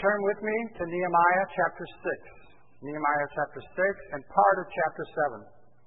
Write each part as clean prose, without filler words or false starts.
turn with me to Nehemiah chapter 6. Nehemiah chapter 6 and part of chapter 7.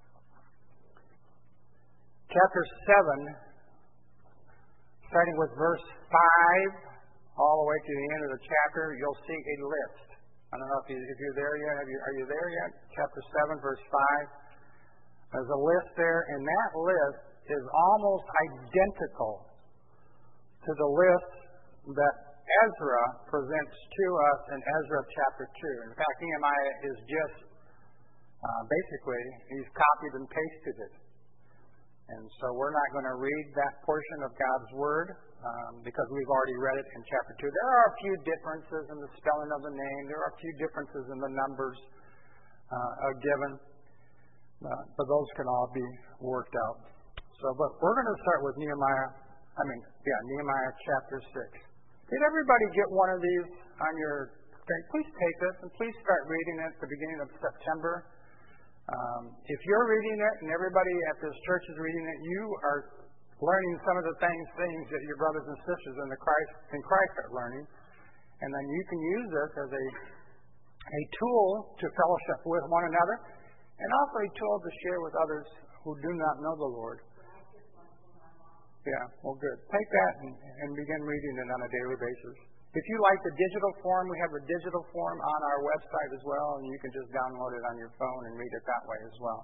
Chapter 7, starting with verse 5 all the way to the end of the chapter, you'll see a list. I don't know if you're there yet. Are you there yet? Chapter 7, verse 5. There's a list there, and that list is almost identical to the list that Ezra presents to us in Ezra chapter 2. In fact, Nehemiah is just basically, he's copied and pasted it. And so we're not going to read that portion of God's Word because we've already read it in chapter 2. There are a few differences in the spelling of the name. There are a few differences in the numbers given. But those can all be worked out. But we're going to start with Nehemiah chapter 6. Did everybody get one of these on your screen? Please take this and please start reading it at the beginning of September. If you're reading it and everybody at this church is reading it, you are learning some of the things that your brothers and sisters in Christ are learning. And then you can use this as a tool to fellowship with one another and also a tool to share with others who do not know the Lord. Yeah, well, good. Take that and begin reading it on a daily basis. If you like the digital form, we have the digital form on our website as well, and you can just download it on your phone and read it that way as well.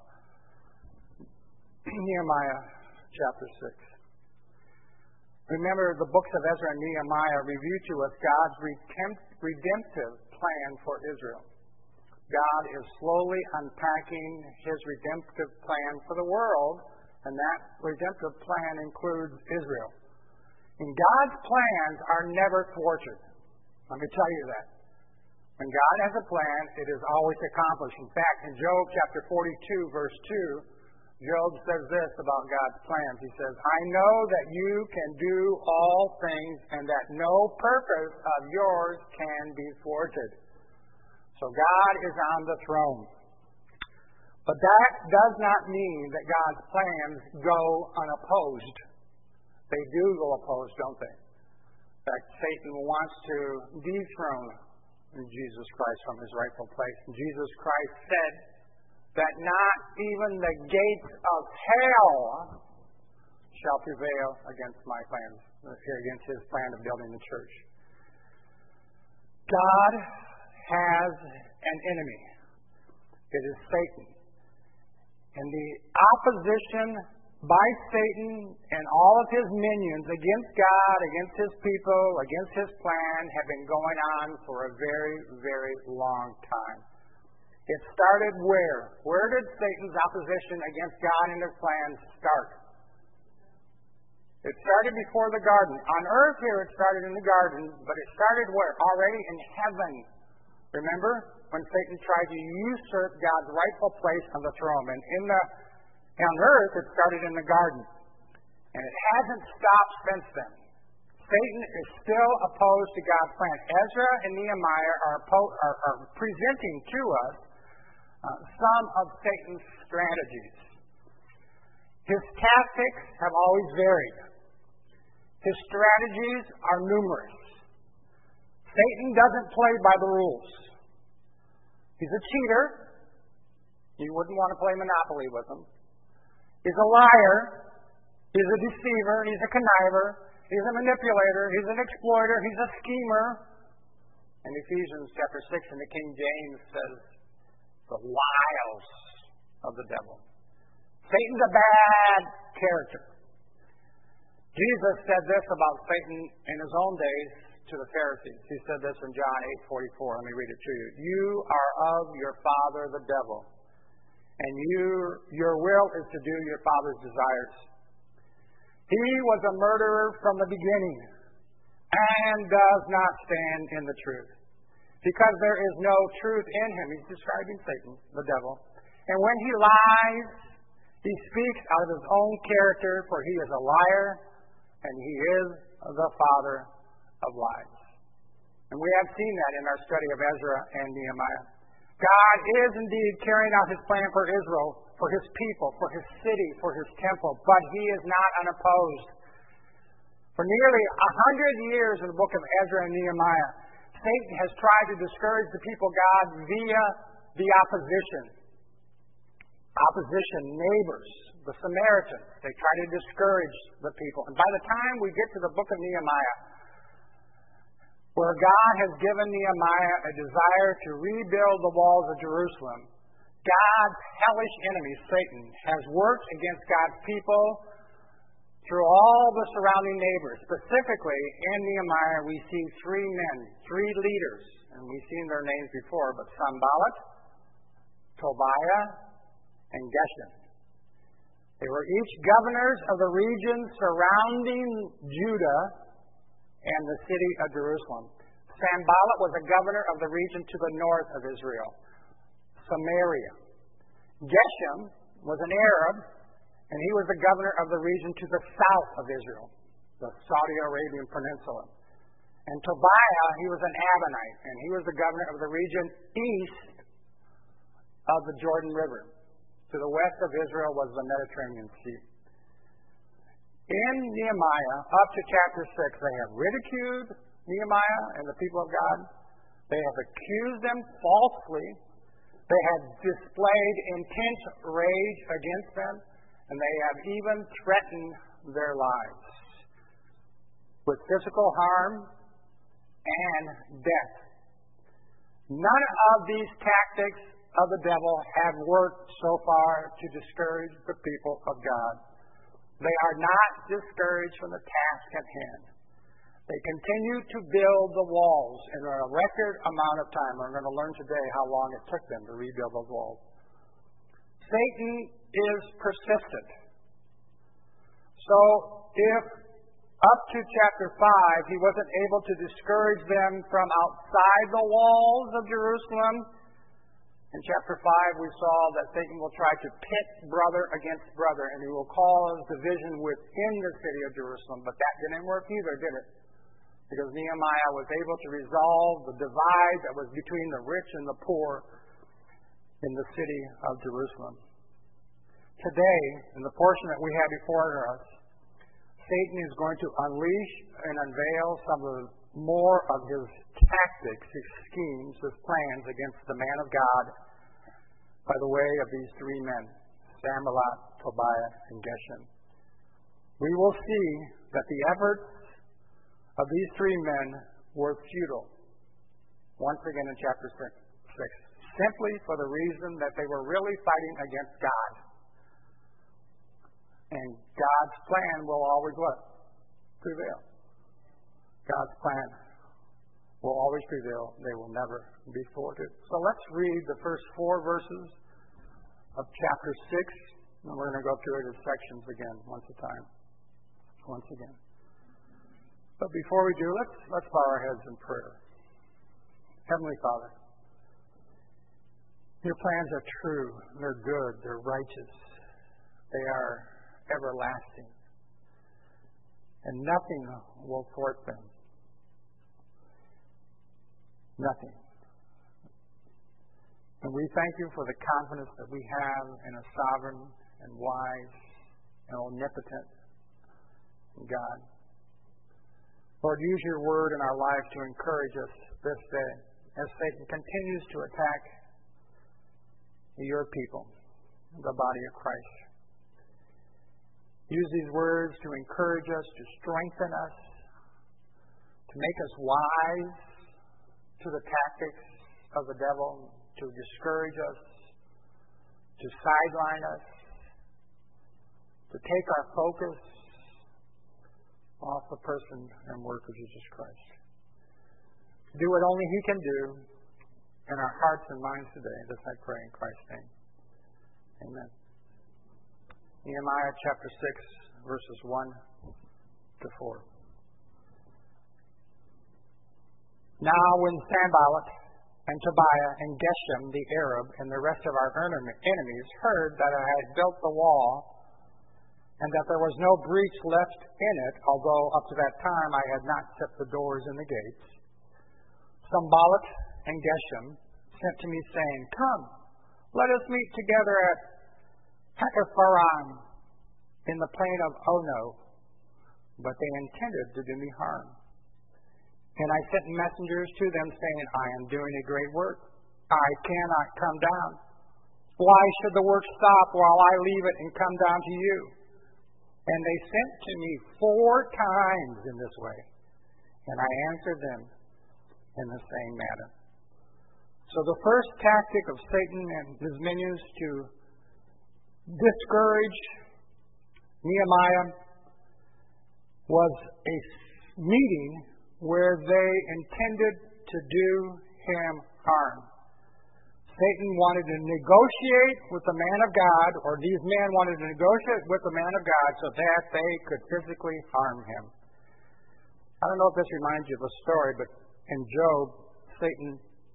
Nehemiah chapter 6. Remember, the books of Ezra and Nehemiah review to us God's redemptive plan for Israel. God is slowly unpacking His redemptive plan for the world, and that redemptive plan includes Israel. And God's plans are never thwarted. Let me tell you that. When God has a plan, it is always accomplished. In fact, in Job chapter 42, verse 2, Job says this about God's plans. He says, I know that you can do all things and that no purpose of yours can be thwarted. So God is on the throne. But that does not mean that God's plans go unopposed. They do go opposed, don't they? In fact, Satan wants to dethrone Jesus Christ from His rightful place. And Jesus Christ said that not even the gates of hell shall prevail against my plans, against His plan of building the church. God has an enemy. It is Satan. And the opposition by Satan and all of his minions against God, against His people, against His plan have been going on for a very, very long time. It started where? Where did Satan's opposition against God and His plans start? It started before the garden. On earth here it started in the garden, but it started where? Already in heaven. Remember? When Satan tried to usurp God's rightful place on the throne. And on earth, it started in the garden. And it hasn't stopped since then. Satan is still opposed to God's plan. Ezra and Nehemiah are presenting to us some of Satan's strategies. His tactics have always varied. His strategies are numerous. Satan doesn't play by the rules. He's a cheater. You wouldn't want to play Monopoly with him. He's a liar. He's a deceiver. He's a conniver. He's a manipulator. He's an exploiter. He's a schemer. And Ephesians chapter 6 in the King James says, the wiles of the devil. Satan's a bad character. Jesus said this about Satan in His own days to the Pharisees. He said this in John 8:44. Let me read it to you. You are of your father the devil, and your will is to do your father's desires. He was a murderer from the beginning and does not stand in the truth, because there is no truth in him. He's describing Satan, the devil. And when he lies, he speaks out of his own character, for he is a liar, and he is the father of lies. And we have seen that in our study of Ezra and Nehemiah. God is indeed carrying out His plan for Israel, for His people, for His city, for His temple, but He is not unopposed. For nearly 100 years in the book of Ezra and Nehemiah, Satan has tried to discourage the people of God via the opposition. Opposition, neighbors, the Samaritans. They try to discourage the people. And by the time we get to the book of Nehemiah, where God has given Nehemiah a desire to rebuild the walls of Jerusalem, God's hellish enemy, Satan, has worked against God's people through all the surrounding neighbors. Specifically, in Nehemiah, we see three men, three leaders, and we've seen their names before, but Sanballat, Tobiah, and Geshem. They were each governors of the region surrounding Judah and the city of Jerusalem. Sanballat was a governor of the region to the north of Israel, Samaria. Geshem was an Arab, and he was the governor of the region to the south of Israel, the Saudi Arabian Peninsula. And Tobiah, he was an Ammonite, and he was the governor of the region east of the Jordan River. To the west of Israel was the Mediterranean Sea. In Nehemiah, up to chapter 6, they have ridiculed Nehemiah and the people of God. They have accused them falsely. They have displayed intense rage against them, and they have even threatened their lives with physical harm and death. None of these tactics of the devil have worked so far to discourage the people of God. They are not discouraged from the task at hand. They continue to build the walls in a record amount of time. We're going to learn today how long it took them to rebuild those walls. Satan is persistent. So if up to chapter 5 he wasn't able to discourage them from outside the walls of Jerusalem, in chapter 5, we saw that Satan will try to pit brother against brother, and he will cause division within the city of Jerusalem. But that didn't work either, did it? Because Nehemiah was able to resolve the divide that was between the rich and the poor in the city of Jerusalem. Today, in the portion that we have before us, Satan is going to unleash and unveil some of the more of his tactics, his schemes, his plans against the man of God by the way of these three men, Sanballat, Tobiah, and Geshem. We will see that the efforts of these three men were futile, once again in chapter 6, simply for the reason that they were really fighting against God. And God's plan will always what? Prevail. God's plan will always prevail. They will never be thwarted. So let's read the first 4 verses of chapter 6, and we're going to go through it in sections again, once again. But before we do, let's bow our heads in prayer. Heavenly Father, your plans are true, they're good, they're righteous, they are everlasting, and nothing will thwart them. Nothing. And we thank you for the confidence that we have in a sovereign and wise and omnipotent God. Lord, use your word in our life to encourage us this day as Satan continues to attack your people, the body of Christ. Use these words to encourage us, to strengthen us, to make us wise to the tactics of the devil, to discourage us, to sideline us, to take our focus off the person and work of Jesus Christ. Do what only He can do in our hearts and minds today. This I pray in Christ's name. Amen. Nehemiah chapter 6, verses 1 to 4. Now when Sanballat and Tobiah and Geshem the Arab and the rest of our enemies heard that I had built the wall and that there was no breach left in it, although up to that time I had not set the doors and the gates, Sanballat and Geshem sent to me saying, Come, let us meet together at Hakkephirim in the plain of Ono. But they intended to do me harm. And I sent messengers to them saying, I am doing a great work. I cannot come down. Why should the work stop while I leave it and come down to you? And they sent to me 4 times in this way. And I answered them in the same manner. So the first tactic of Satan and his minions to discourage Nehemiah was a meeting where they intended to do him harm. Satan wanted to negotiate with the man of God, or these men wanted to negotiate with the man of God so that they could physically harm him. I don't know if this reminds you of a story, but in Job, Satan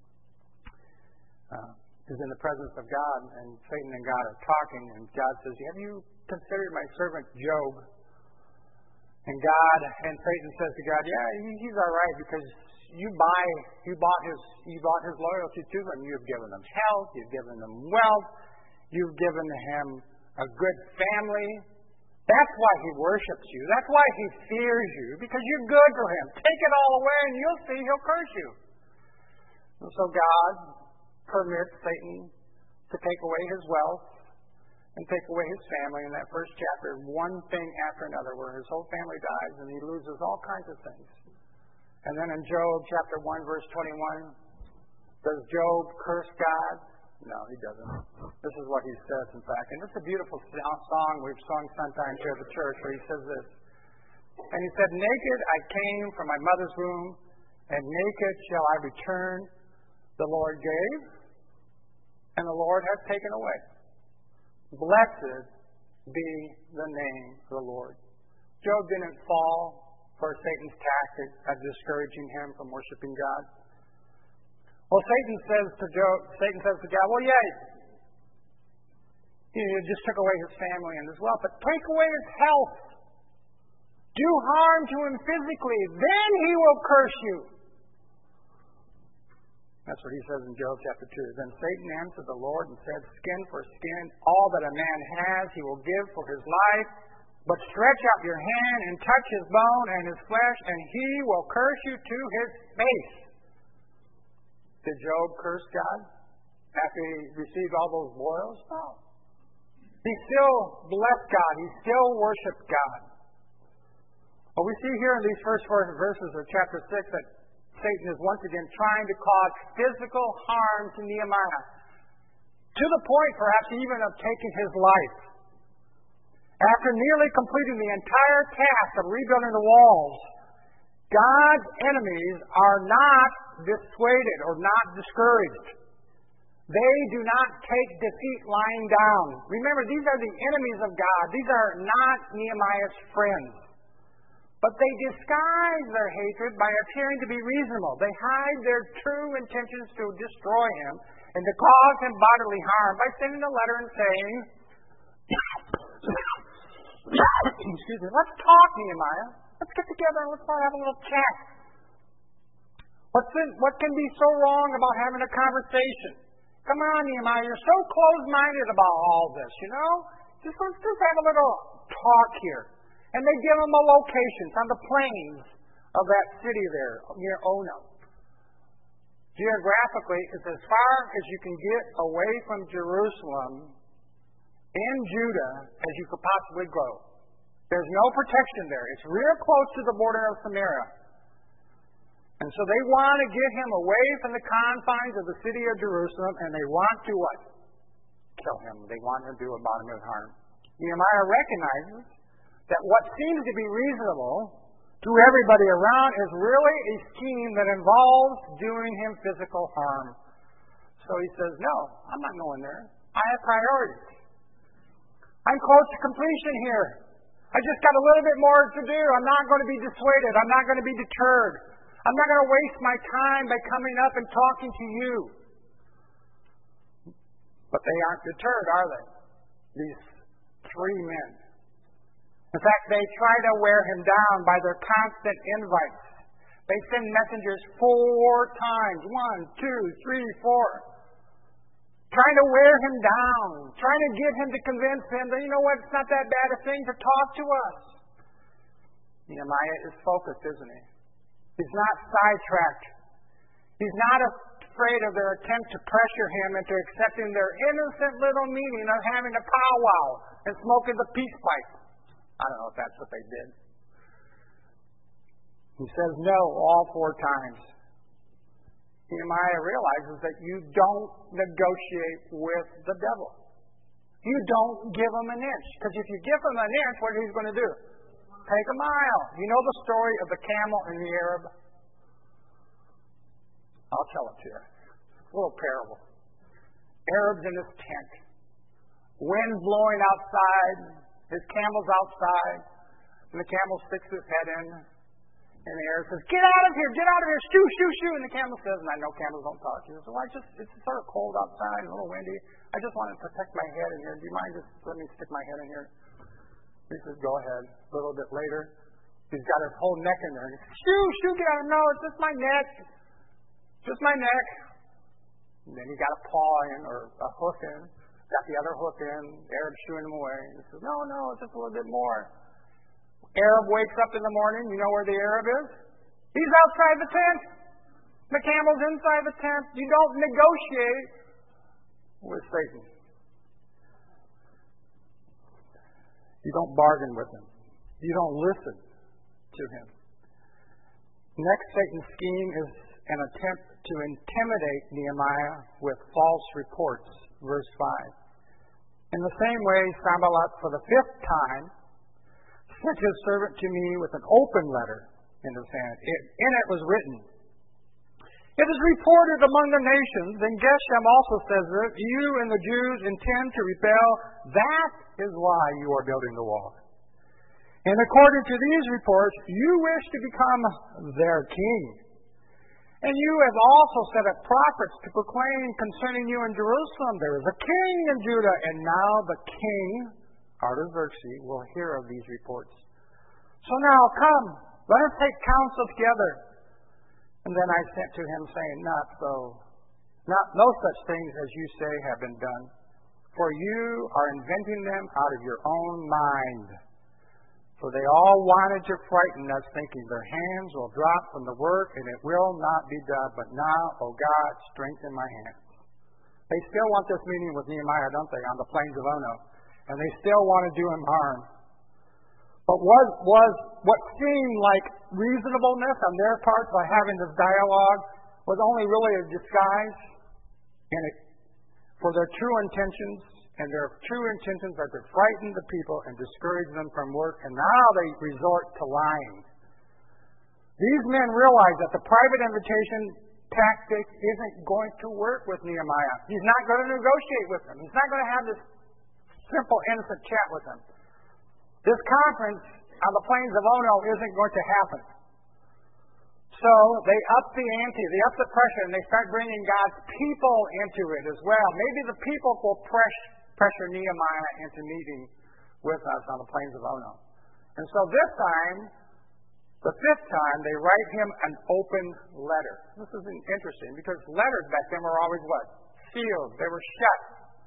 is in the presence of God, and Satan and God are talking, and God says, have you considered my servant Job? And Satan says to God, yeah, he's all right, because you bought his loyalty to him. You've given him health, you've given him wealth, you've given him a good family. That's why he worships you. That's why he fears you, because you're good to him. Take it all away and you'll see he'll curse you. And so God permits Satan to take away his wealth and take away his family. In that first chapter, one thing after another, where his whole family dies and he loses all kinds of things. And then in Job chapter 1, verse 21, does Job curse God? No, he doesn't. This is what he says, in fact. And it's a beautiful song we've sung sometimes here at the church, where he says this. And he said, naked I came from my mother's womb, and naked shall I return. The Lord gave, and the Lord hath taken away. Blessed be the name of the Lord. Job didn't fall for Satan's tactic of discouraging him from worshiping God. Well, Satan says to God, well, yeah, you just took away his family and his wealth, but take away his health. Do harm to him physically, then he will curse you. That's what he says in Job chapter 2. Then Satan answered the Lord and said, skin for skin, all that a man has he will give for his life. But stretch out your hand and touch his bone and his flesh, and he will curse you to his face. Did Job curse God after he received all those boils? No. He still blessed God. He still worshiped God. Well, we see here in these first 4 verses of chapter 6 that Satan is once again trying to cause physical harm to Nehemiah, to the point perhaps even of taking his life. After nearly completing the entire task of rebuilding the walls, God's enemies are not dissuaded or not discouraged. They do not take defeat lying down. Remember, these are the enemies of God. These are not Nehemiah's friends. But they disguise their hatred by appearing to be reasonable. They hide their true intentions to destroy him and to cause him bodily harm by sending a letter and saying, excuse me, let's talk, Nehemiah. Let's get together and let's have a little chat. What can be so wrong about having a conversation? Come on, Nehemiah, you're so closed-minded about all this, you know? Let's just have a little talk here. And they give him a location. It's on the plains of that city there near Ono. Geographically, it's as far as you can get away from Jerusalem in Judah as you could possibly go. There's no protection there. It's real close to the border of Samaria. And so they want to get him away from the confines of the city of Jerusalem, and they want to what? Kill him. They want to do abominable harm. Nehemiah recognizes that what seems to be reasonable to everybody around is really a scheme that involves doing him physical harm. So he says, no, I'm not going there. I have priorities. I'm close to completion here. I just got a little bit more to do. I'm not going to be dissuaded. I'm not going to be deterred. I'm not going to waste my time by coming up and talking to you. But they aren't deterred, are they? These 3 men. In fact, they try to wear him down by their constant invites. They send messengers 4 times. 1, 2, 3, 4. Trying to wear him down. Trying to get him to convince him that, you know what, it's not that bad a thing to talk to us. Nehemiah is focused, isn't he? He's not sidetracked. He's not afraid of their attempt to pressure him into accepting their innocent little meaning of having a powwow and smoking the peace pipe. I don't know if that's what they did. He says no all 4 times. Nehemiah realizes that you don't negotiate with the devil. You don't give him an inch. Because if you give him an inch, what he's going to do? Take a mile. You know the story of the camel and the Arab? I'll tell it to you. It's a little parable. Arab's in his tent. Wind's blowing outside. His camel's outside. And the camel sticks his head in. And the Arab says, get out of here, shoo, shoo, shoo. And the camel says, and I know camels don't talk. He says, well, it's sort of cold outside, a little windy. I just want to protect my head in here. Do you mind just let me stick my head in here? He says, go ahead. A little bit later, he's got his whole neck in there. And he says, shoo, shoo, get out. No, it's just my neck. Just my neck. And then he got a paw in, or a hoof in. Got the other hoof in. The Arab's shooing him away. He says, no, it's just a little bit more. Arab wakes up in the morning. You know where the Arab is? He's outside the tent. The camel's inside the tent. You don't negotiate with Satan. You don't bargain with him. You don't listen to him. Next, Satan's scheme is an attempt to intimidate Nehemiah with false reports. Verse 5. In the same way, Sanballat, for the 5th time, sent his servant to me with an open letter in his hand. In it was written, it is reported among the nations, and Geshem also says that you and the Jews intend to rebel. That is why you are building the wall. And according to these reports, you wish to become their king. And you have also set up prophets to proclaim concerning you in Jerusalem, there is a king in Judah, and now the king, Artaxerxes, will hear of these reports. So now come, let us take counsel together. And then I sent to him, saying, no such things as you say have been done, for you are inventing them out of your own mind. For they all wanted to frighten us, thinking their hands will drop from the work, and it will not be done. But now, O God, strengthen my hands. They still want this meeting with Nehemiah, don't they, on the plains of Ono. And they still want to do him harm. But what seemed like reasonableness on their part by having this dialogue was only really a disguise for their true intentions. And their true intentions are to frighten the people and discourage them from work. And now they resort to lying. These men realize that the private invitation tactic isn't going to work with Nehemiah. He's not going to negotiate with them. He's not going to have this simple, innocent chat with them. This conference on the plains of Ono isn't going to happen. So they up the ante, they up the pressure, and they start bringing God's people into it as well. Maybe the people will pressure Nehemiah into meeting with us on the plains of Ono. And so this time, the 5th time, they write him an open letter. This is interesting because letters back then were always what? Sealed. They were shut.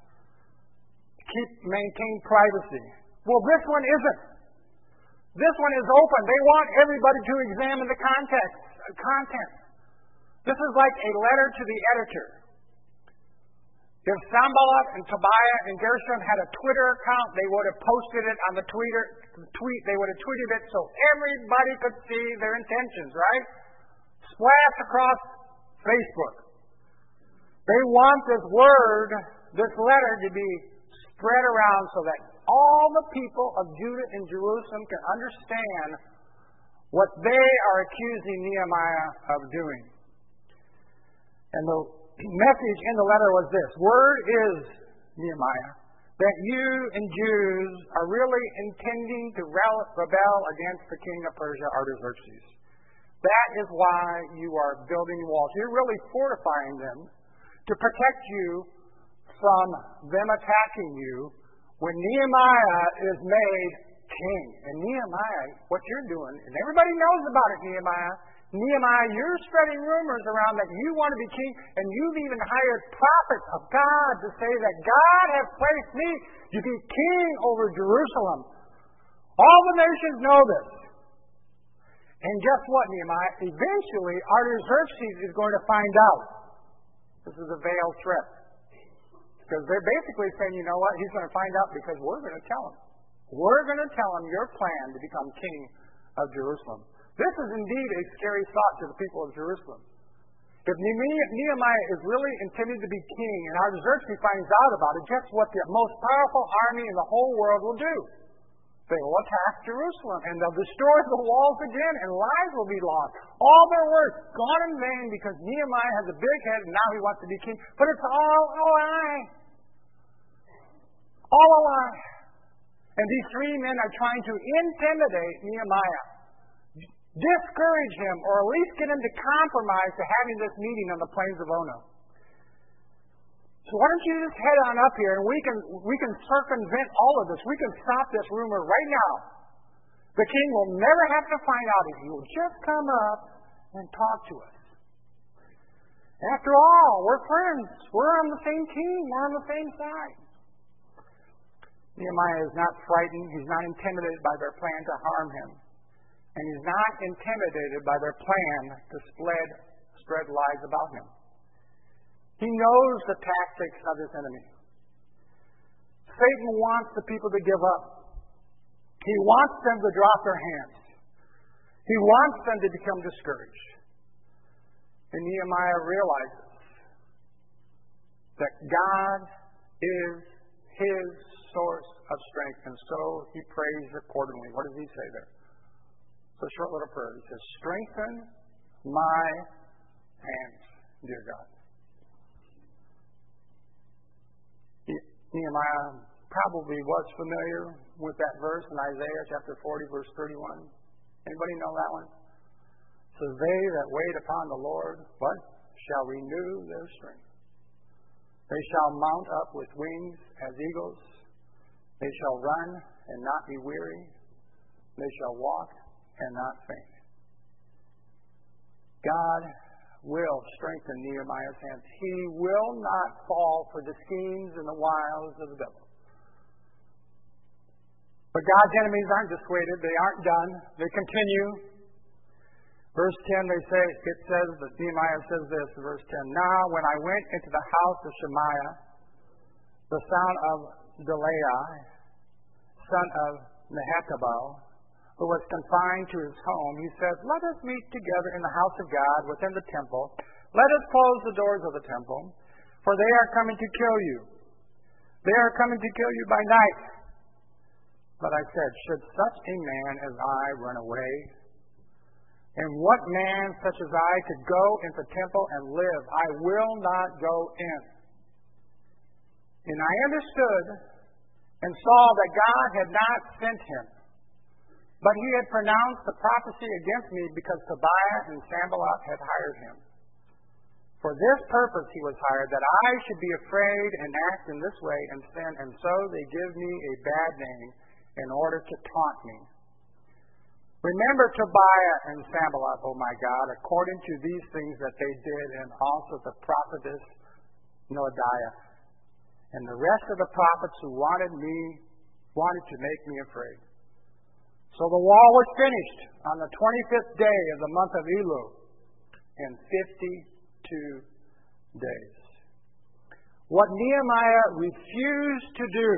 Maintain privacy. Well, this one isn't. This one is open. They want everybody to examine the content. This is like a letter to the editor. If Sanballat and Tobiah and Gershom had a Twitter account, they would have posted it on the tweet. They would have tweeted it so everybody could see their intentions, right? Splash across Facebook. They want this word, this letter, to be spread around so that all the people of Judah and Jerusalem can understand what they are accusing Nehemiah of doing. And the message in the letter was this: word is, Nehemiah, that you and Jews are really intending to rebel against the king of Persia, Artaxerxes. That is why you are building walls. You're really fortifying them to protect you from them attacking you when Nehemiah is made king. And Nehemiah, what you're doing, and everybody knows about it, Nehemiah, you're spreading rumors around that you want to be king, and you've even hired prophets of God to say that God has placed me to be king over Jerusalem. All the nations know this. And guess what, Nehemiah? Eventually, Artaxerxes is going to find out. This is a veiled threat. Because they're basically saying, you know what? He's going to find out because we're going to tell him. We're going to tell him your plan to become king of Jerusalem. This is indeed a scary thought to the people of Jerusalem. If Nehemiah is really intended to be king and Artaxerxes finds out about it, guess what the most powerful army in the whole world will do? They will attack Jerusalem and they'll destroy the walls again and lives will be lost. All their work gone in vain because Nehemiah has a big head and now he wants to be king. But it's all a lie. All a lie. And these three men are trying to intimidate Nehemiah, discourage him, or at least get him to compromise to having this meeting on the plains of Ono. So why don't you just head on up here and we can circumvent all of this. We can stop this rumor right now. The king will never have to find out if you will just come up and talk to us. After all, we're friends. We're on the same team. We're on the same side. Nehemiah is not frightened. He's not intimidated by their plan to harm him. And he's not intimidated by their plan to spread lies about him. He knows the tactics of his enemy. Satan wants the people to give up. He wants them to drop their hands. He wants them to become discouraged. And Nehemiah realizes that God is his source of strength, and so he prays accordingly. What does he say there? It's a short little prayer. He says, strengthen my hands, dear God. Nehemiah probably was familiar with that verse in Isaiah chapter 40, verse 31. Anybody know that one? So they that wait upon the Lord, what? Shall renew their strength. They shall mount up with wings as eagles. They shall run and not be weary. They shall walk and not faint. God will strengthen Nehemiah's hands. He will not fall for the schemes and the wiles of the devil. But God's enemies aren't dissuaded. They aren't done. They continue. Verse 10, it says that Nehemiah says this in verse 10. Now when I went into the house of Shemaiah, the son of Delaiah, son of Mehetabel, who was confined to his home, he said, let us meet together in the house of God within the temple. Let us close the doors of the temple, for they are coming to kill you. They are coming to kill you by night. But I said, should such a man as I run away? And what man such as I could go into the temple and live? I will not go in. And I understood and saw that God had not sent him, but he had pronounced the prophecy against me because Tobiah and Sanballat had hired him. For this purpose he was hired, that I should be afraid and act in this way and sin, and so they give me a bad name in order to taunt me. Remember Tobiah and Sanballat, O my God, according to these things that they did, and also the prophetess Noadiah, and the rest of the prophets who wanted to make me afraid. So the wall was finished on the 25th day of the month of Elul in 52 days. What Nehemiah refused to do,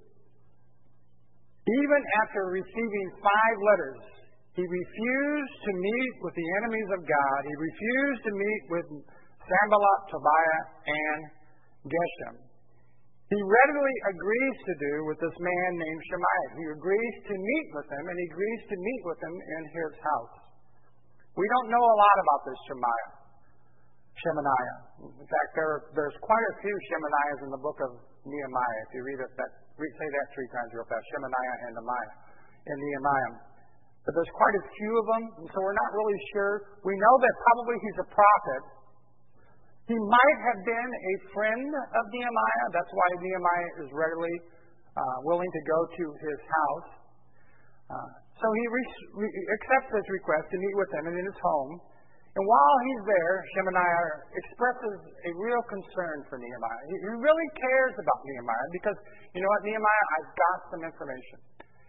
even after receiving 5 letters, he refused to meet with the enemies of God. He refused to meet with Sanballat, Tobiah, and Geshem. He readily agrees to do with this man named Shemaiah. He agrees to meet with him, and he agrees to meet with him in his house. We don't know a lot about this Shemaiah. In fact, there's quite a few Shemaiahs in the book of Nehemiah. If you read it, say that 3 times real fast. Shemaiah and Nehemiah. But there's quite a few of them, and so we're not really sure. We know that probably he's a prophet. He might have been a friend of Nehemiah. That's why Nehemiah is readily willing to go to his house. So he accepts his request to meet with him in his home. And while he's there, Shemaiah expresses a real concern for Nehemiah. He really cares about Nehemiah because, you know what, Nehemiah, I've got some information.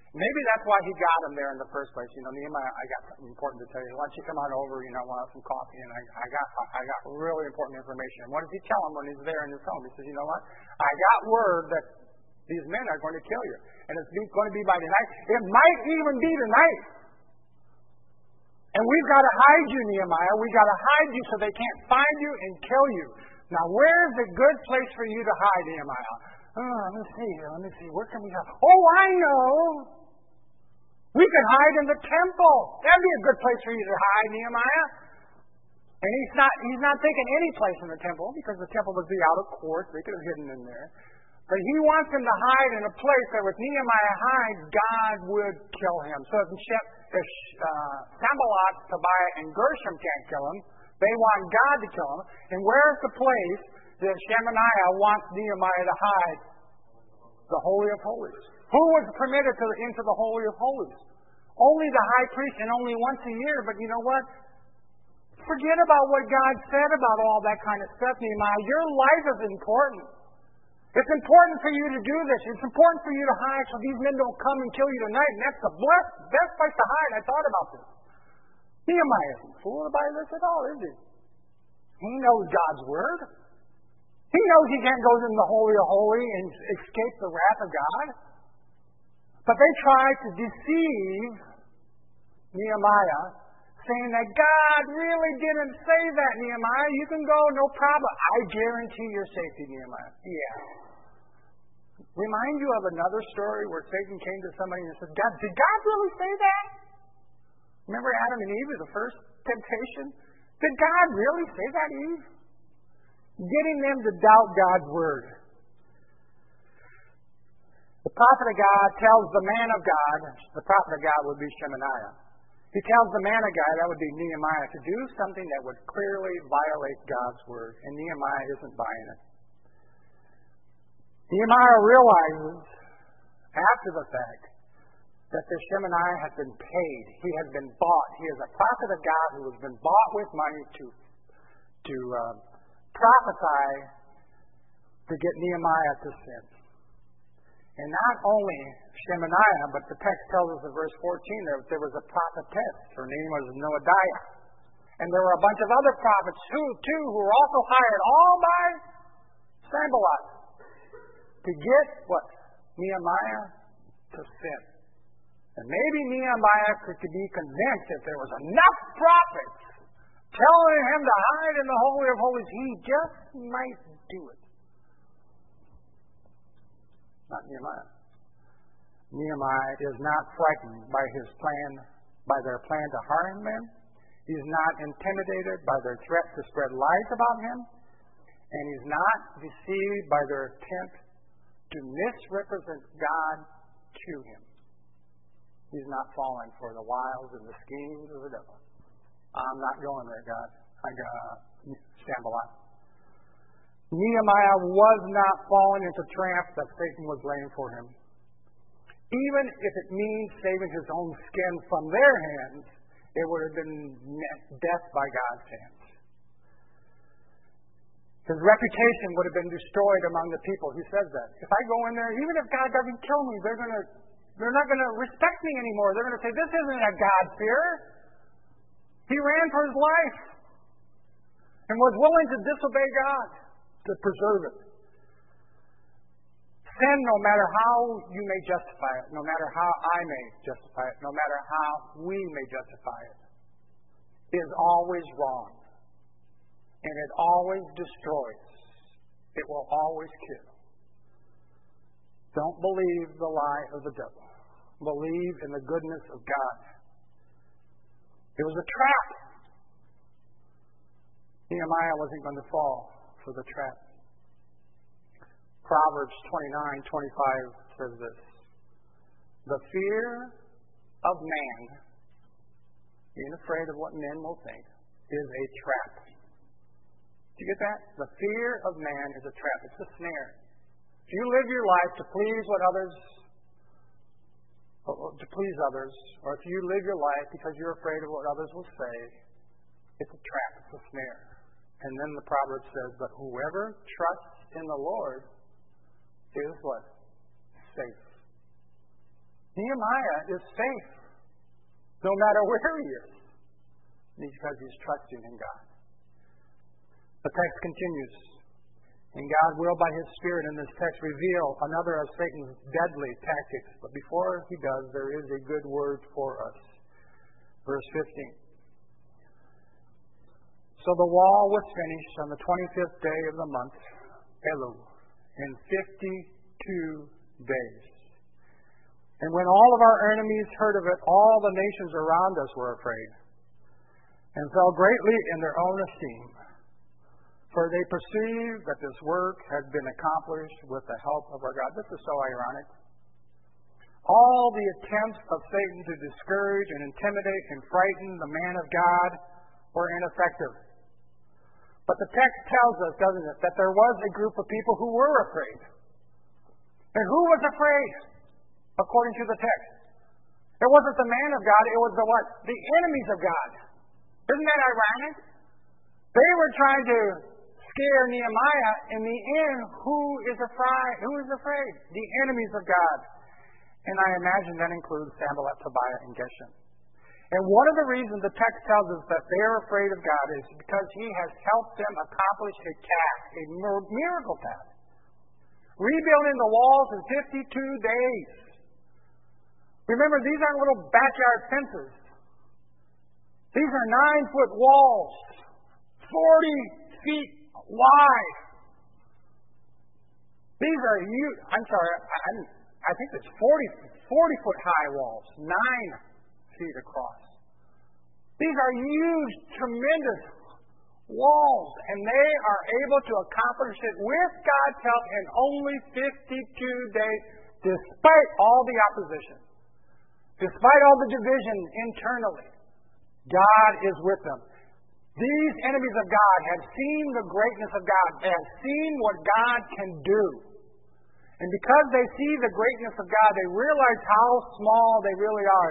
Maybe that's why he got him there in the first place. Nehemiah, I got something important to tell you. Why don't you come on over? Want some coffee? And I got really important information. And what does he tell him when he's there in his home? He says, you know what? I got word that these men are going to kill you, and it's going to be by tonight. It might even be tonight. And we've got to hide you, Nehemiah. We've got to hide you so they can't find you and kill you. Now, where's a good place for you to hide, Nehemiah? Let me see. Where can we hide? Oh, I know. We can hide in the temple. That'd be a good place for you to hide, Nehemiah. And he's not thinking any place in the temple, because the temple was the outer court. They could have hidden in there. But he wants him to hide in a place that if Nehemiah hides, God would kill him. So if Sanballat, Tobiah, and Gershom can't kill him, they want God to kill him. And where's the place that Shemaiah wants Nehemiah to hide? The Holy of Holies. Who was permitted into the Holy of Holies? Only the high priest, and only once a year. But you know what? Forget about what God said about all that kind of stuff, Nehemiah. Your life is important. It's important for you to do this. It's important for you to hide so these men don't come and kill you tonight. And that's the best place to hide. I thought about this. Nehemiah isn't fooled by this at all, is he? He knows God's word. He knows he can't go in the Holy of Holies and escape the wrath of God. But they try to deceive Nehemiah, saying that God really didn't say that, Nehemiah. You can go, no problem. I guarantee your safety, Nehemiah. Yeah. Remind you of another story where Satan came to somebody and said, did God really say that? Remember Adam and Eve, the first temptation? Did God really say that, Eve? Getting them to doubt God's word. The prophet of God tells the man of God, the prophet of God would be Shemaiah. He tells the man of God, that would be Nehemiah, to do something that would clearly violate God's word. And Nehemiah isn't buying it. Nehemiah realizes, after the fact, that this Shemaiah has been paid. He has been bought. He is a prophet of God who has been bought with money to prophesy to get Nehemiah to sin. And not only Shemaiah, but the text tells us in verse 14 that there was a prophetess. Her name was Noadiah. And there were a bunch of other prophets too who were also hired all by Sanballat to get what? Nehemiah to sin. And maybe Nehemiah could be convinced if there was enough prophets telling him to hide in the Holy of Holies, he just might do it. Not Nehemiah. Nehemiah is not frightened by their plan to harm him. He's not intimidated by their threat to spread lies about him. And he's not deceived by their attempt to misrepresent God to him. He's not falling for the wiles and the schemes of the devil. I'm not going there, God. I got Sanballat. Nehemiah was not falling into traps that Satan was laying for him. Even if it means saving his own skin from their hands, it would have been death by God's hands. His reputation would have been destroyed among the people. He says that. If I go in there, even if God doesn't kill me, they're not going to respect me anymore. They're going to say, this isn't a God-fearer. He ran for his life and was willing to disobey God to preserve it. Sin, no matter how you may justify it, no matter how I may justify it, no matter how we may justify it, is always wrong. And it always destroys. It will always kill. Don't believe the lie of the devil. Believe in the goodness of God. It was a trap. Nehemiah wasn't going to fall for the trap. Proverbs 29:25 says this. The fear of man, being afraid of what men will think, is a trap. Do you get that? The fear of man is a trap. It's a snare. If you live your life to please others, or if you live your life because you're afraid of what others will say, it's a trap. It's a snare. And then the proverb says, but whoever trusts in the Lord is what? Safe. Nehemiah is safe no matter where he is. Because he's trusting in God. The text continues. And God will, by His Spirit in this text, reveal another of Satan's deadly tactics. But before He does, there is a good word for us. Verse 15. So the wall was finished on the 25th day of the month, Elul, in 52 days. And when all of our enemies heard of it, all the nations around us were afraid, and fell greatly in their own esteem. For they perceived that this work had been accomplished with the help of our God. This is so ironic. All the attempts of Satan to discourage and intimidate and frighten the man of God were ineffective. But the text tells us, doesn't it, that there was a group of people who were afraid. And who was afraid, according to the text? It wasn't the man of God, it was the what? The enemies of God. Isn't that ironic? They were trying to scare Nehemiah. In the end, who is afraid? The enemies of God. And I imagine that includes Sanballat, Tobiah, and Geshem. And one of the reasons the text tells us that they are afraid of God is because He has helped them accomplish a task, a miracle task. Rebuilding the walls in 52 days. Remember, these aren't little backyard fences. These are 9-foot walls, 40 feet wide. These are huge. I think it's 40-foot high walls, 9 feet across. These are huge, tremendous walls, and they are able to accomplish it with God's help in only 52 days, despite all the opposition, despite all the division internally. God is with them. These enemies of God have seen the greatness of God. They have seen what God can do. And because they see the greatness of God, they realize how small they really are.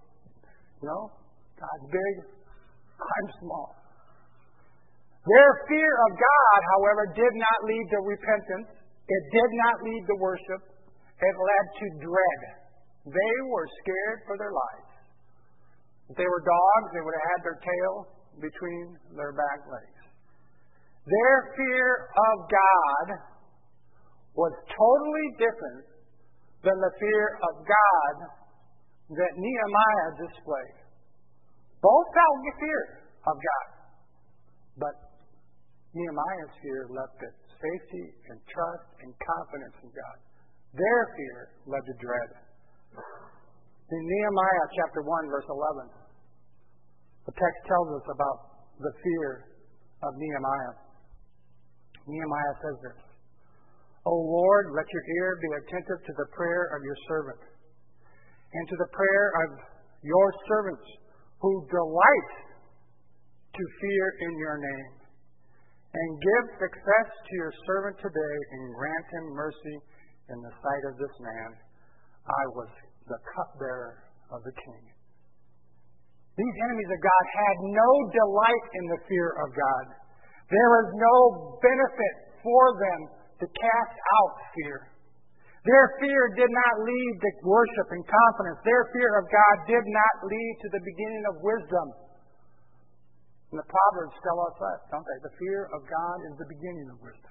God's big, I'm small. Their fear of God, however, did not lead to repentance. It did not lead to worship. It led to dread. They were scared for their lives. If they were dogs, they would have had their tail between their back legs. Their fear of God was totally different than the fear of God that Nehemiah displayed. Both felt the fear of God, but Nehemiah's fear left it safety and trust and confidence in God. Their fear led to dread. In Nehemiah chapter 1, verse 11, the text tells us about the fear of Nehemiah. Nehemiah says this, O Lord, let your ear be attentive to the prayer of your servant, and to the prayer of your servants who delight to fear in your name. And give success to your servant today, and grant him mercy in the sight of this man. I was the cupbearer of the king. These enemies of God had no delight in the fear of God. There was no benefit for them to cast out fear. Their fear did not lead to worship and confidence. Their fear of God did not lead to the beginning of wisdom. And the Proverbs tell us that, don't they? The fear of God is the beginning of wisdom.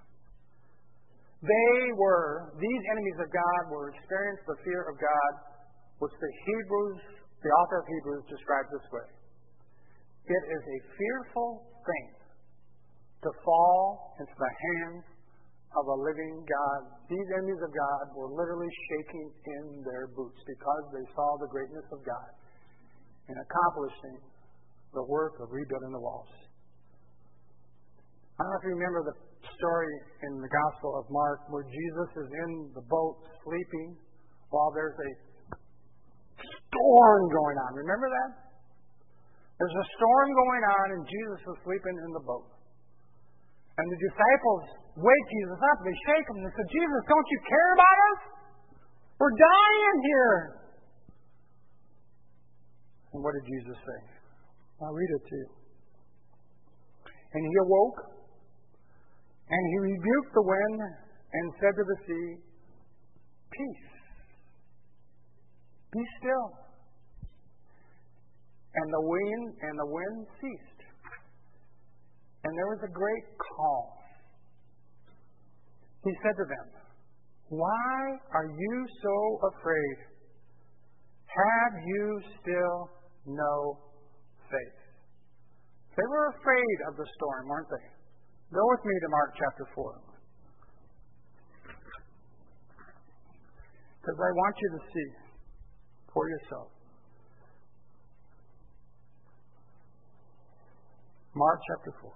These enemies of God experienced the fear of God, which the author of Hebrews describes this way. It is a fearful thing to fall into the hands of a living God. These enemies of God were literally shaking in their boots because they saw the greatness of God in accomplishing the work of rebuilding the walls. I don't know if you remember the story in the Gospel of Mark where Jesus is in the boat sleeping while there's a storm going on. Remember that? There's a storm going on and Jesus is sleeping in the boat. And the disciples wake Jesus up. They shake him and they say, Jesus, don't you care about us? We're dying here. And what did Jesus say? I'll read it to you. And he awoke, and he rebuked the wind, and said to the sea, Peace, Be still. And the wind ceased. And there was a great calm. He said to them, "Why are you so afraid? Have you still no faith?" They were afraid of the storm, weren't they? Go with me to Mark chapter 4. Because I want you to see for yourself. Mark chapter 4.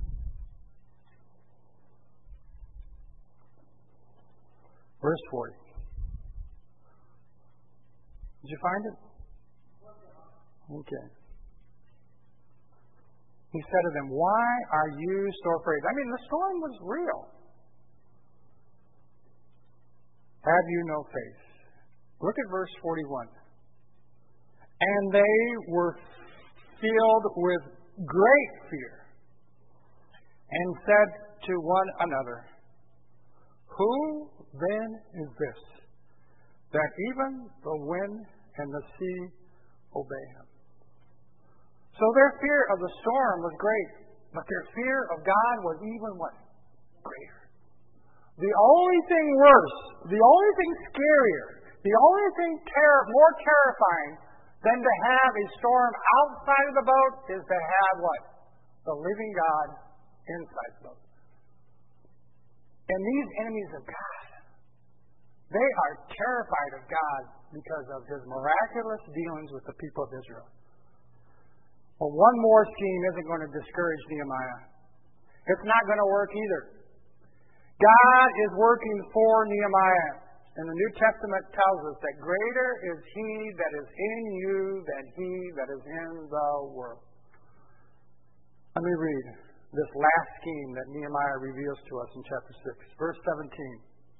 Verse 40. Did you find it? Okay. He said to them, "Why are you so afraid?" I mean, the storm was real. Have you no faith? Look at verse 41. And they were filled with great fear and said to one another, "Who then is this, that even the wind and the sea obey him?" So their fear of the storm was great, but their fear of God was even what? Greater. The only thing worse, the only thing scarier, the only thing more terrifying than to have a storm outside of the boat is to have what? The living God inside the boat. And these enemies of God, they are terrified of God because of His miraculous dealings with the people of Israel. Well, one more scheme isn't going to discourage Nehemiah. It's not going to work either. God is working for Nehemiah. And the New Testament tells us that greater is He that is in you than he that is in the world. Let me read this last scheme that Nehemiah reveals to us in chapter 6, verse 17.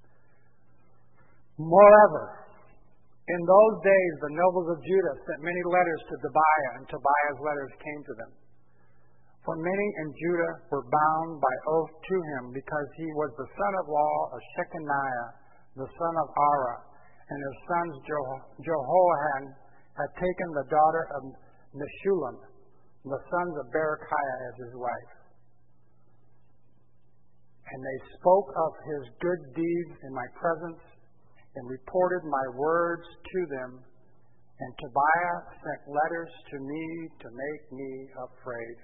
Moreover, in those days the nobles of Judah sent many letters to Tobiah, and Tobiah's letters came to them. For many in Judah were bound by oath to him, because he was the son-in-law of Shechaniah, the son of Ara, and his sons Jehohanan had taken the daughter of Meshullam, the sons of Berechiah, as his wife. And they spoke of his good deeds in my presence, and reported my words to them. And Tobiah sent letters to me to make me afraid.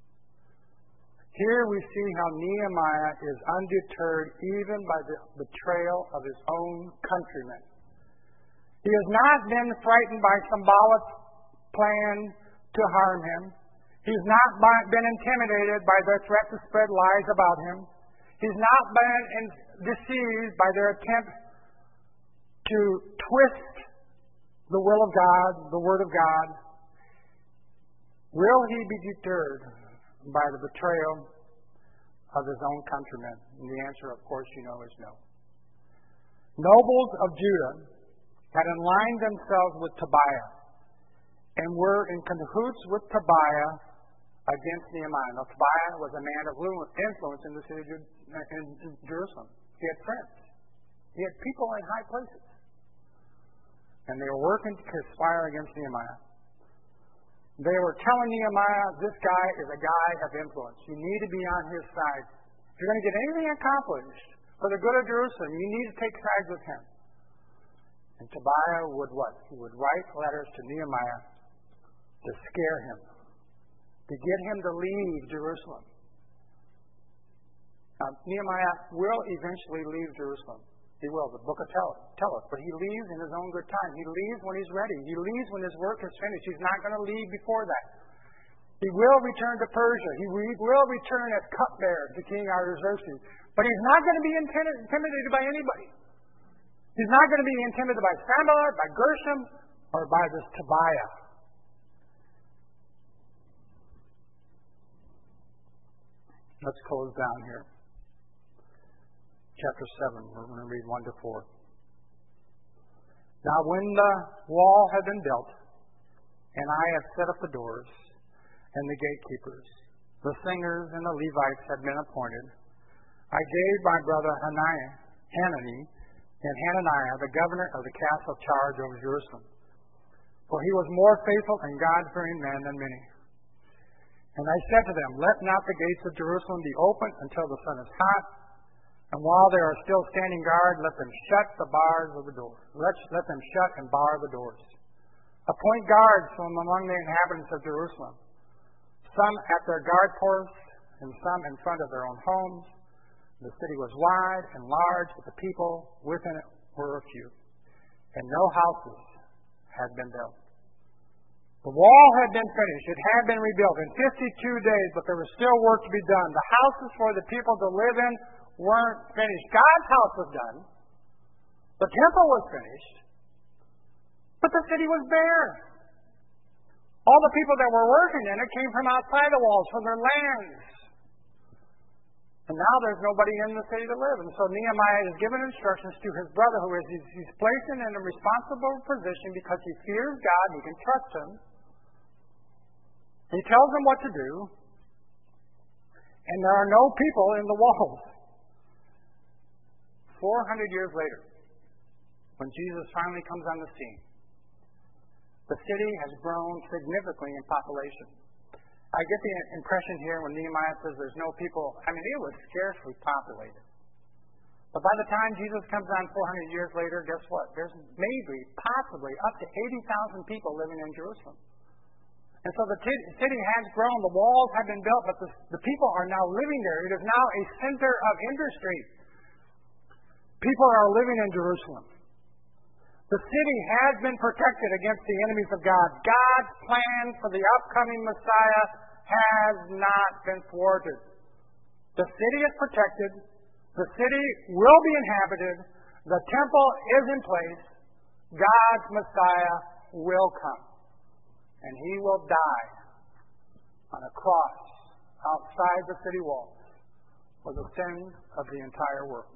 Here we see how Nehemiah is undeterred even by the betrayal of his own countrymen. He has not been frightened by symbolic plan to harm him. He's not been intimidated by their threat to spread lies about him. He's not been deceived by their attempt to twist the will of God, the Word of God. Will he be deterred by the betrayal of his own countrymen? And the answer, of course, you know, is no. Nobles of Judah had aligned themselves with Tobiah and were in cahoots with Tobiah against Nehemiah. Now, Tobiah was a man of influence in the city of Jerusalem. He had friends. He had people in high places. And they were working to conspire against Nehemiah. They were telling Nehemiah, this guy is a guy of influence. You need to be on his side. If you're going to get anything accomplished for the good of Jerusalem, you need to take sides with him. And Tobiah would what? He would write letters to Nehemiah to scare him, to get him to leave Jerusalem. Now, Nehemiah will eventually leave Jerusalem. He will. The book will tell us. But he leaves in his own good time. He leaves when he's ready. He leaves when his work is finished. He's not going to leave before that. He will return to Persia. He will return as cupbearer to King Artaxerxes. But he's not going to be intimidated by anybody. He's not going to be intimidated by Sanballat, by Gershom, or by this Tobiah. Let's close down here. Chapter 7, we're going to read 1 to 4. Now when the wall had been built, and I had set up the doors, and the gatekeepers, the singers, and the Levites had been appointed, I gave my brother Hanani and Hananiah, the governor of the castle, charge over Jerusalem. For he was more faithful and God-fearing man than many. And I said to them, let not the gates of Jerusalem be opened until the sun is hot, and while they are still standing guard, let them shut the bars of the doors. Let them shut and bar the doors. Appoint guards from among the inhabitants of Jerusalem, some at their guard posts, and some in front of their own homes. The city was wide and large, but the people within it were few, and no houses had been built. The wall had been finished. It had been rebuilt in 52 days, but there was still work to be done. The houses for the people to live in weren't finished. God's house was done. The temple was finished, but the city was bare. All the people that were working in it came from outside the walls, from their lands. And now there's nobody in the city to live. And so Nehemiah is given instructions to his brother, who is he's placed in a responsible position because he fears God, he can trust him. He tells him what to do. And there are no people in the walls. 400 years later, when Jesus finally comes on the scene, the city has grown significantly in population. I get the impression here when Nehemiah says there's no people, it was scarcely populated. But by the time Jesus comes on 400 years later, guess what? There's maybe, possibly, up to 80,000 people living in Jerusalem. And so the city has grown, the walls have been built, but the people are now living there. It is now a center of industry. People are living in Jerusalem. The city has been protected against the enemies of God. God's plan for the upcoming Messiah has not been thwarted. The city is protected. The city will be inhabited. The temple is in place. God's Messiah will come. And he will die on a cross outside the city walls for the sins of the entire world.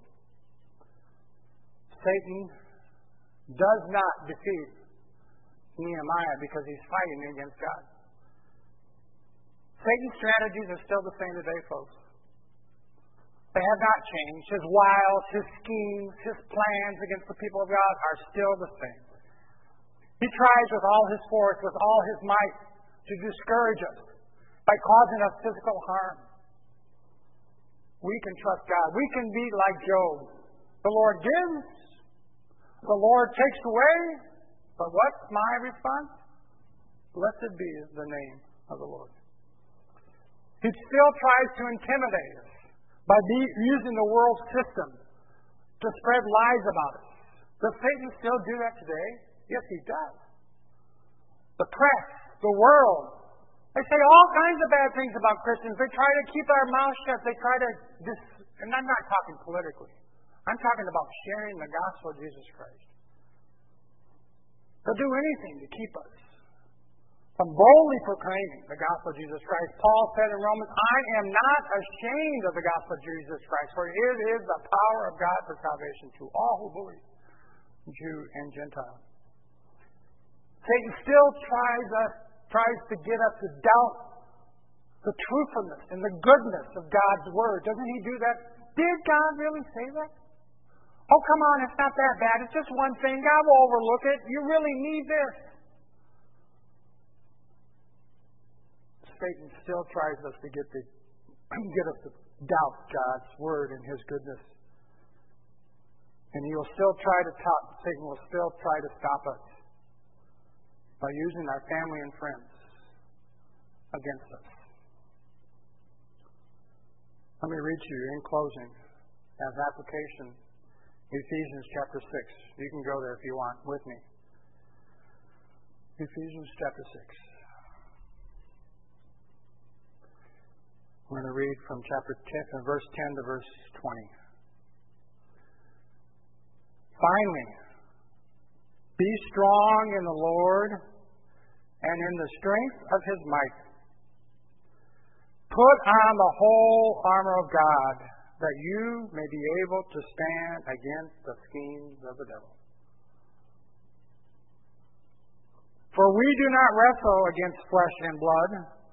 Satan does not defeat Nehemiah because he's fighting against God. Satan's strategies are still the same today, folks. They have not changed. His wiles, his schemes, his plans against the people of God are still the same. He tries with all his force, with all his might, to discourage us by causing us physical harm. We can trust God. We can be like Job. The Lord gives, the Lord takes away. But what's my response? Blessed be the name of the Lord. He still tries to intimidate us by using the world system to spread lies about us. Does Satan still do that today? Yes, he does. The press, the world, they say all kinds of bad things about Christians. They try to keep our mouths shut. They try to, and I'm not talking politically. I'm talking about sharing the gospel of Jesus Christ. They'll do anything to keep us from boldly proclaiming the gospel of Jesus Christ. Paul said in Romans, I am not ashamed of the gospel of Jesus Christ, for it is the power of God for salvation to all who believe, Jew and Gentile. Satan still tries to get us to doubt the truthfulness and the goodness of God's word. Doesn't he do that? Did God really say that? Oh, come on, it's not that bad. It's just one thing. God will overlook it. You really need this. Satan still tries us to get us to doubt God's word and his goodness. And Satan will still try to stop us by using our family and friends against us. Let me read to you in closing as application Ephesians chapter 6. You can go there if you want with me. Ephesians chapter 6. We're going to read from chapter 10, verse 10 to verse 20. Finally, be strong in the Lord and in the strength of his might. Put on the whole armor of God, that you may be able to stand against the schemes of the devil. For we do not wrestle against flesh and blood,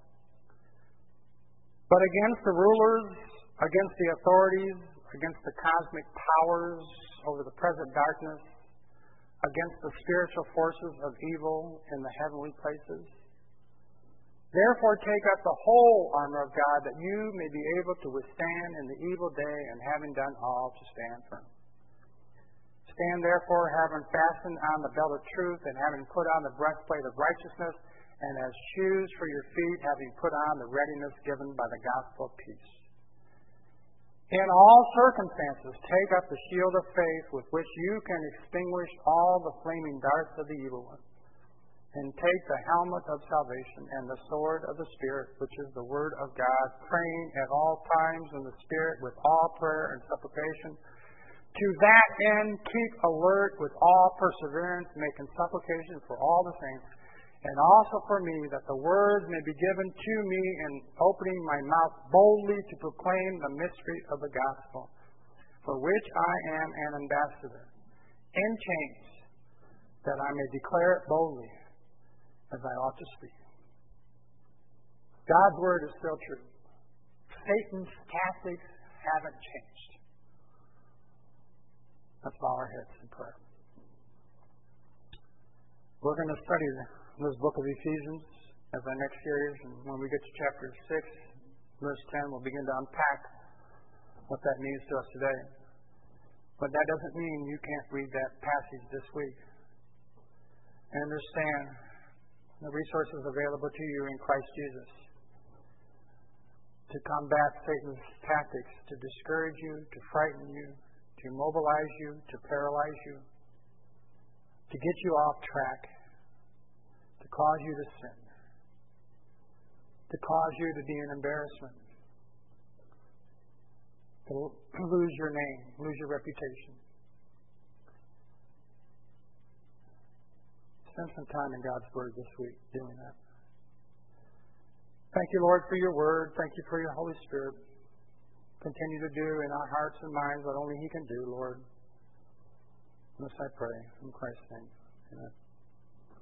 but against the rulers, against the authorities, against the cosmic powers over the present darkness, against the spiritual forces of evil in the heavenly places? Therefore take up the whole armor of God, that you may be able to withstand in the evil day, and having done all, to stand firm. Stand therefore, having fastened on the belt of truth, and having put on the breastplate of righteousness, and as shoes for your feet, having put on the readiness given by the gospel of peace. In all circumstances, take up the shield of faith, with which you can extinguish all the flaming darts of the evil one. And take the helmet of salvation and the sword of the Spirit, which is the word of God, praying at all times in the Spirit with all prayer and supplication. To that end, keep alert with all perseverance, making supplication for all the saints, and also for me, that the words may be given to me in opening my mouth boldly to proclaim the mystery of the gospel, for which I am an ambassador, in chains, that I may declare it boldly, as I ought to speak. God's word is still true. Satan's tactics haven't changed. Let's bow our heads in prayer. We're going to study this book of Ephesians as our next series, and when we get to chapter 6, verse 10, we'll begin to unpack what that means to us today. But that doesn't mean you can't read that passage this week and understand the resources available to you in Christ Jesus to combat Satan's tactics, to discourage you, to frighten you, to immobilize you, to paralyze you, to get you off track, to cause you to sin, to cause you to be an embarrassment, to lose your name, lose your reputation. Spend some time in God's Word this week doing that. Thank you, Lord, for your Word. Thank you for your Holy Spirit. Continue to do in our hearts and minds what only He can do, Lord. This I pray in Christ's name. Amen.